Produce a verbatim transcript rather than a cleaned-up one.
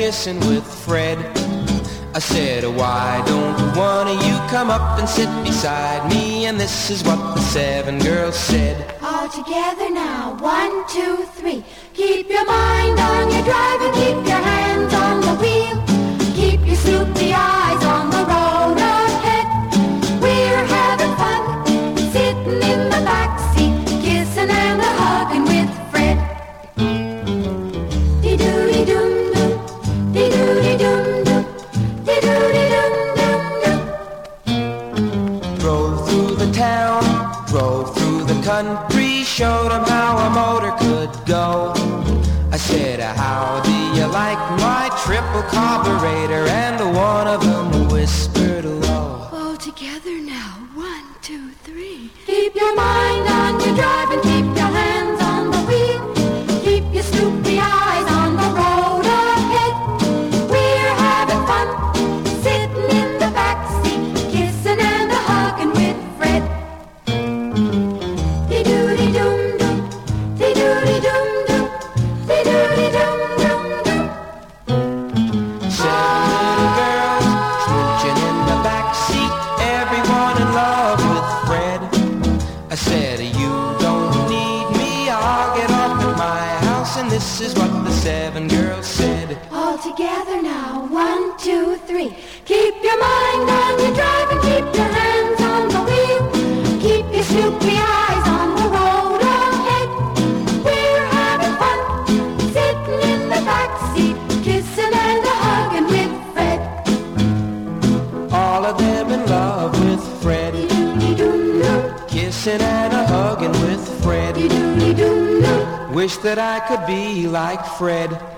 kissing with Fred. I said, why don't one of you come up and sit beside me? And this is what the seven girls said. All together now, one, two, three. Keep your mind on your drive and keep your hands on the wheel. Keep your sleepy eyes on the road ahead. We're having fun, sitting in the backseat, kissing and a-hugging with Fred. Dee-doo-dee-dum-dum, dee-doo-dee-dum-dum, dee-doo-dee-dum-dum-dum. Drove through the town, drove through the country, showed 'em how a motor could go. I said, how do you like my triple carburetor? And one of them whispered low. All together now, one, two, three. Keep your mind on your drive and keep your hands on the wheel. Keep your snoopy eyes on the road ahead. We're having fun, sitting in the backseat, kissing and a-hugging with Fred. Dee-doo-dee-dum-dum, dee-doo-dee-dum-dum, dee-doo-dee-dum-dum-dum. Seven little girls smooching in the backseat, everyone in love with Fred. I said, you don't need me, I'll get off at my house. And this is what the seven girls said. All together now, one, two, three. Keep your mind on your drive and keep your hands on the wheel. Keep your snoopy eyes on the road ahead. We're having fun, sitting in the backseat, kissing and a-hugging with Fred. All of them in love with Fred, Dee-doo-dee-dum-dum, kissing and a-hugging with Fred. dee-doo-dee-dum-dum. Wish that I could be like Fred.